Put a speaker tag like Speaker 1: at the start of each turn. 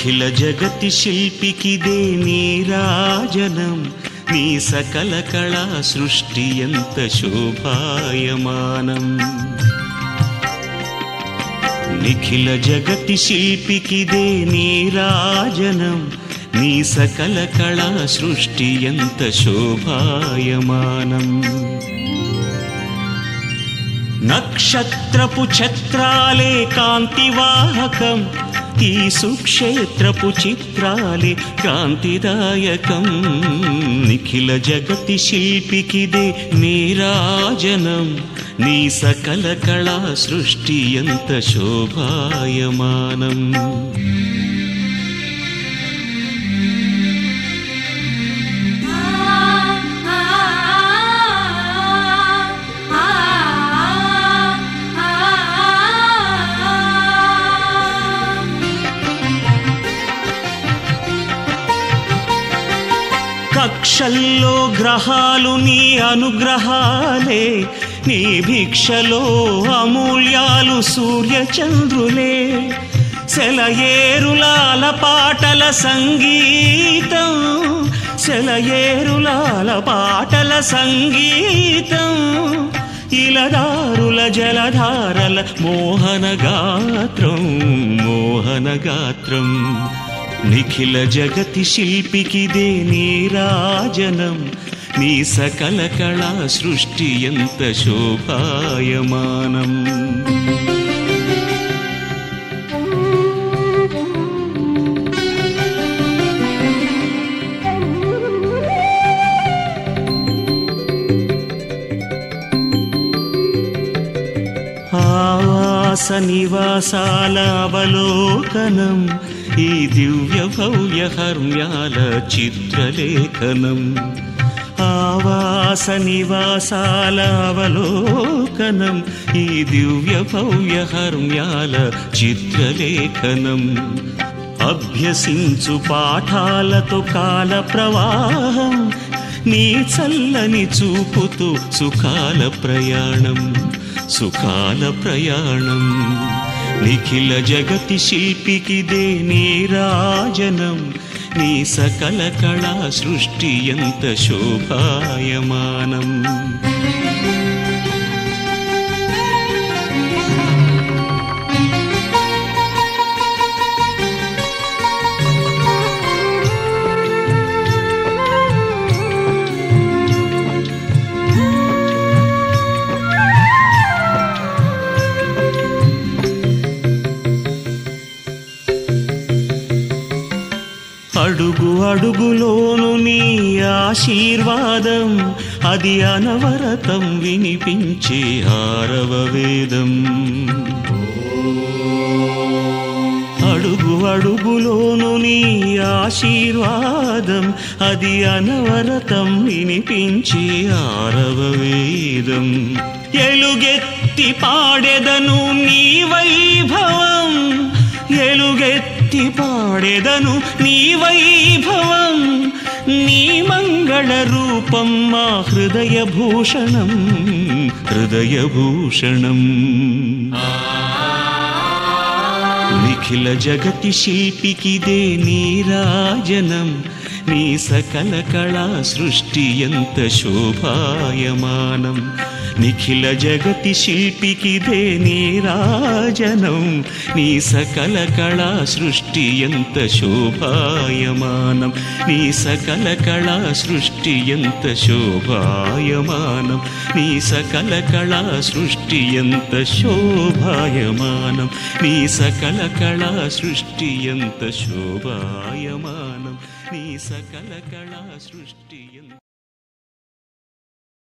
Speaker 1: నిఖిల జగతి శిల్పికిదే నీరాజనం నీ సకల కళా సృష్టి ఎంత శోభాయమానం నిఖిల జగతి శిల్పికిదే నీరాజనం నీ సకల కళా సృష్టి ఎంత శోభాయమానం నక్షత్రపు ఛత్రాలే కాంతివాహకం ఈ సుక్షేత్రపు చిత్రాలే క్రాంతిదాయకం నిఖిల జగతి శిల్పికిదే నీరాజనం నీ సకల కళా సృష్టి ఎంత శోభాయమానం కక్షల్లో గ్రహాలు నీ అనుగ్రహాలే నీ భిక్షలో అమూల్యాలు సూర్యచంద్రులే సెలయేరులాల పాటల సంగీతం సెలయేరులాల పాటల సంగీతం ఇలదారుల జలధారల మోహనగాత్రం మోహనగాత్రం నిఖిల జగతి శిల్పికిదే నీరాజనం నీ సకల కళా సృష్టి ఎంత శోభాయమానం ఆవాస నివాసాల అవలోకనం ఈ దివ్య భవ్య హర్మ్యాల చిత్రలేఖనం ఆవాస నివాసాల అవలోకనం ఈ దివ్య భవ్య హర్మ్యాల చిత్రలేఖనం అభ్యసించు పాఠాలతో కాల ప్రవాహం నీ చల్లని చూపుతూ సుఖాల ప్రయాణం సుఖాల ప్రయాణం నిఖిల జగతి శిల్పికిదే నీరాజనం నీ సకల కళా సృష్టి ఎంత శోభాయమానం అడుగు అడుగులోను నీ ఆశీర్వాదం అది అనవరతం వినిపించే ఆరవ వేదం అడుగు అడుగులోను నీ ఆశీర్వాదం అది అనవరతం వినిపించే ఆరవ వేదం ఎలుగెత్తి పాడెదను నీ వైభవం ఎలుగెత్తి పాడెదను నీ వైభవం నీ మంగళ రూపం మా హృదయ భూషణం హృదయ భూషణం నిఖిల జగతి శిల్పికిదే నీరాజనం నీ సకల కళా సృష్టి ఎంత శోభాయమానం నిఖిల జగతి శిల్పికిదే నీరాజనం నీ సకల కళా సృష్టి ఎంత శోభాయమానం నీ సకల కళా సృష్టి ఎంత శోభాయమానం నీ సకల కళా సృష్టి ఎంత శోభాయమానం నీ సకల కళా సృష్టి ఎంత శోభాయమానం నీ సకల కళా సృష్టి ఎంత